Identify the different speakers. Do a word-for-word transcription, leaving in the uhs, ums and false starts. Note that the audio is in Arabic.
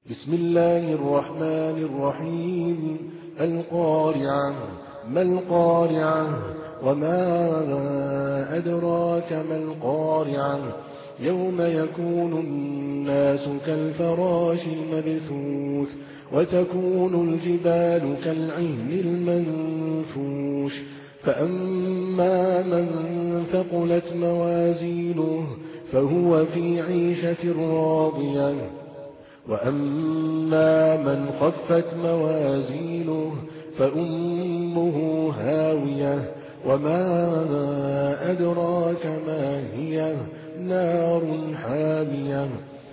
Speaker 1: بسم الله الرحمن الرحيم. القارعة. ما القارعة؟ وما أدراك ما القارعة؟ يوم يكون الناس كالفراش المبثوث وتكون الجبال كالعهن المنفوش فأما من ثقلت موازينه فهو في عيشة راضية وأما من خفت موازينه فأمه هاوية وما أدراك ما هي نار حامية